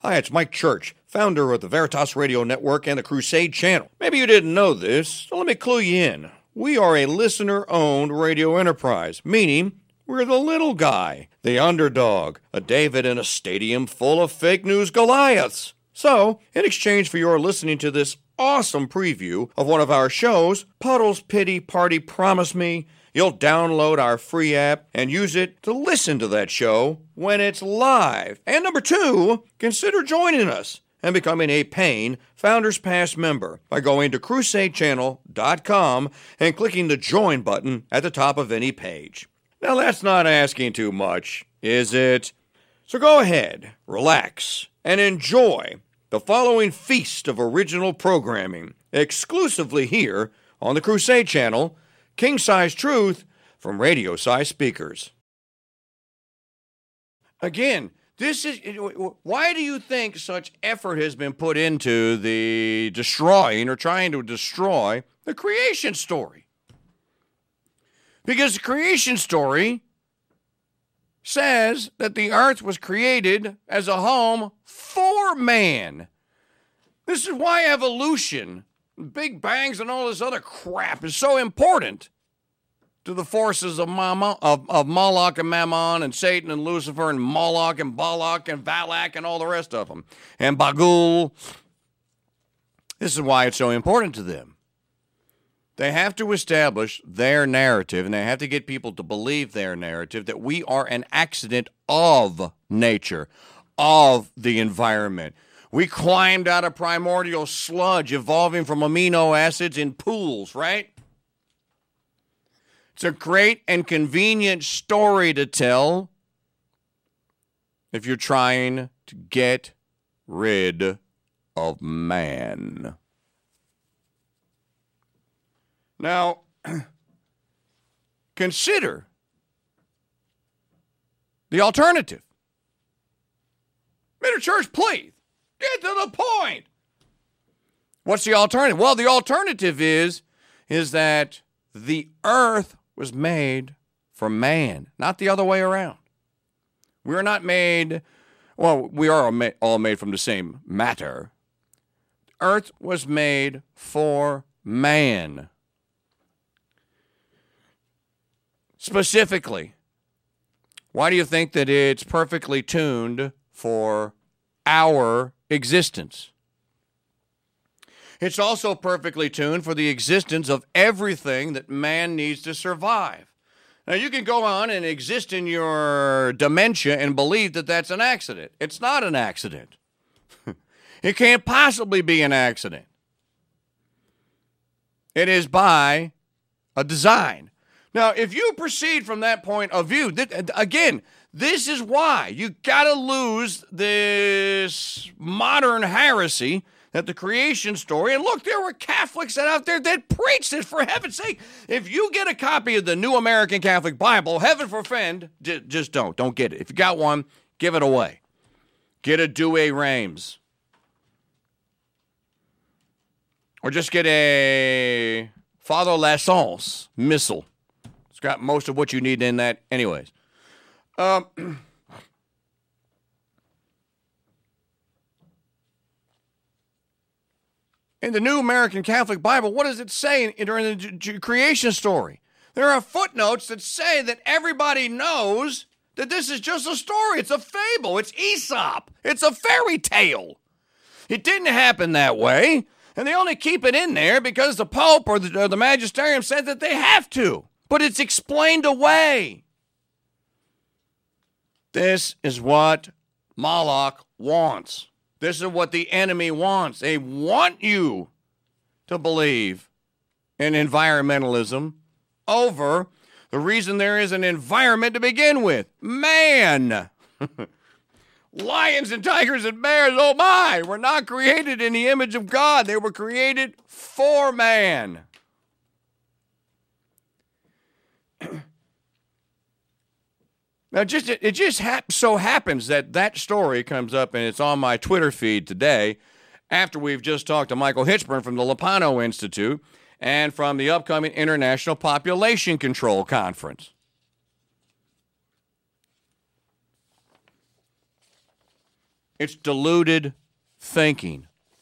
Hi, it's Mike Church, founder of the Veritas Radio Network and the Crusade Channel. Maybe you didn't know this, so let me clue you in. We are a listener-owned radio enterprise, meaning we're the little guy, the underdog, a David in a stadium full of fake news Goliaths. So, in exchange for your listening to this awesome preview of one of our shows, Puddle's Pity Party Promise Me, you'll download our free app and use it to listen to that show when it's live. And number two, consider joining us and becoming a paying Founders Pass member by going to crusadechannel.com and clicking the join button at the top of any page. Now that's not asking too much, is it? So go ahead, relax, and enjoy the following feast of original programming exclusively here on the Crusade Channel, King-Size Truth from radio-size speakers. Again, why do you think such effort has been put into the destroying or trying to destroy the creation story? Because the creation story says that the earth was created as a home for man. This is why evolution, Big Bangs, and all this other crap is so important to the forces of Moloch and Mammon and Satan and Lucifer and Moloch and Balak and Valak and all the rest of them. And Bagul. This is why it's so important to them. They have to establish their narrative, and they have to get people to believe their narrative that we are an accident of nature, of the environment. We climbed out of primordial sludge evolving from amino acids in pools, right? It's a great and convenient story to tell if you're trying to get rid of man. Now, consider the alternative. Mr. Church, please, get to the point. What's the alternative? Well, the alternative is that the earth was made for man, not the other way around. We're not made, well, we are all made from the same matter. Earth was made for man. Specifically, why do you think that it's perfectly tuned for our existence? It's also perfectly tuned for the existence of everything that man needs to survive. Now, you can go on and exist in your dementia and believe that that's an accident. It's not an accident. It can't possibly be an accident. It is by a design. Now, if you proceed from that point of view, again, this is why you got to lose this modern heresy that the creation story, and look, there were Catholics out there that preached it, for heaven's sake. If you get a copy of the New American Catholic Bible, heaven forfend, just don't get it. If you got one, give it away. Get a Douay-Rheims. Or just get a Father Lassance missal. It's got most of what you need in that anyways. In the New American Catholic Bible, what does it say during the creation story? There are footnotes that say that everybody knows that this is just a story. It's a fable. It's Aesop. It's a fairy tale. It didn't happen that way, and they only keep it in there because the Pope or the Magisterium said that they have to. But it's explained away. This is what Moloch wants. This is what the enemy wants. They want you to believe in environmentalism over the reason there is an environment to begin with. Man. Lions and tigers and bears, oh my, were not created in the image of God. They were created for man. Now, it just so happens that story comes up, and it's on my Twitter feed today after we've just talked to Michael Hitchburn from the Lopano Institute and from the upcoming International Population Control Conference. It's deluded thinking.